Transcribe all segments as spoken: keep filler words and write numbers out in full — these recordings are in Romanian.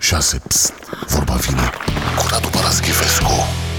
șase. Psst, vorba vine cu Radu Paraschivescu.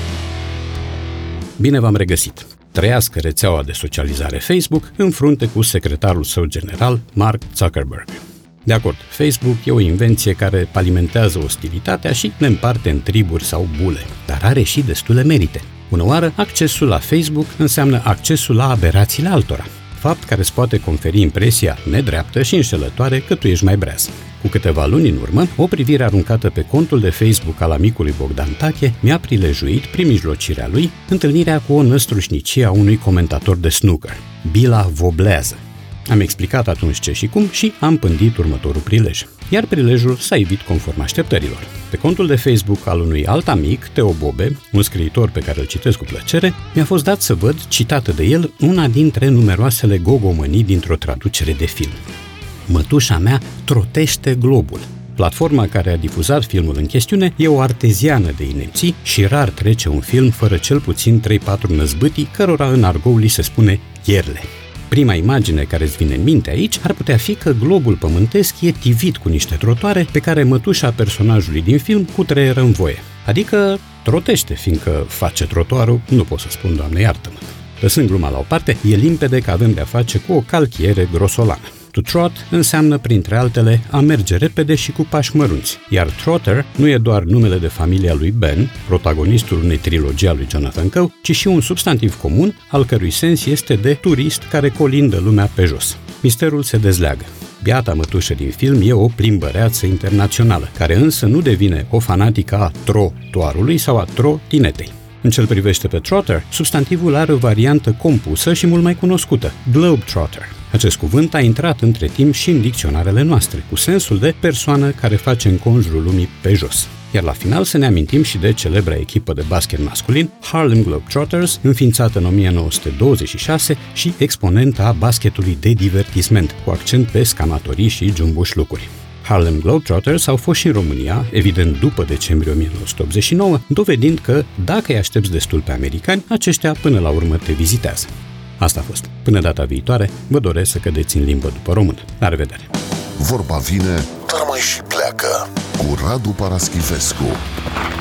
Bine v-am regăsit! Trăiască rețeaua de socializare Facebook în frunte cu secretarul său general, Mark Zuckerberg. De acord, Facebook e o invenție care alimentează ostilitatea și ne împarte în triburi sau bule, dar are și destule merite. Bună oară, accesul la Facebook înseamnă accesul la aberațiile altora, fapt care îți poate conferi impresia nedreaptă și înșelătoare că tu ești mai breaz. Cu câteva luni în urmă, o privire aruncată pe contul de Facebook al amicului Bogdan Tache mi-a prilejuit, prin mijlocirea lui, întâlnirea cu o năstrușnicie a unui comentator de snooker, Bila Voblează. Am explicat atunci ce și cum și am pândit următorul prilej. Iar prilejul s-a ivit conform așteptărilor. Pe contul de Facebook al unui alt amic, Teo Bobe, un scriitor pe care îl citesc cu plăcere, mi-a fost dat să văd, citată de el, una dintre numeroasele gogomănii dintr-o traducere de film. Mătușa mea trotește globul. Platforma care a difuzat filmul în chestiune e o arteziană de inepții și rar trece un film fără cel puțin trei patru năzbâtii cărora în argou li se spune ierle. Prima imagine care îți vine în minte aici ar putea fi că globul pământesc e tivit cu niște trotoare pe care mătușa personajului din film cutreieră în voie. Adică trotește, fiindcă face trotuarul, nu pot să spun, Doamne iartă-mă. Lăsând gluma la o parte, e limpede că avem de-a face cu o calchiere grosolană. To trot înseamnă, printre altele, a merge repede și cu pași mărunți, iar trotter nu e doar numele de familie al lui Ben, protagonistul unei trilogii a lui Jonathan Coe, ci și un substantiv comun, al cărui sens este de turist care colindă lumea pe jos. Misterul se dezleagă. Biata mătușă din film e o plimbăreață internațională, care însă nu devine o fanatică a trotuarului sau a trotinetei. În ce-l privește pe trotter, substantivul are o variantă compusă și mult mai cunoscută, globetrotter. Acest cuvânt a intrat între timp și în dicționarele noastre, cu sensul de persoană care face înconjurul lumii pe jos. Iar la final să ne amintim și de celebra echipă de basket masculin, Harlem Globetrotters, înființată în o mie nouă sute douăzeci și șase și exponentă a basketului de divertisment, cu accent pe scamatorii și jumbușlucuri. Harlem Globetrotters au fost și în România, evident după decembrie o mie nouă sute optzeci și nouă, dovedind că, dacă îi aștepți destul pe americani, aceștia până la urmă te vizitează. Asta a fost. Până data viitoare, vă doresc să cădeți în limbă după română. La revedere! Vorba vine, dar mai și pleacă cu Radu Paraschivescu.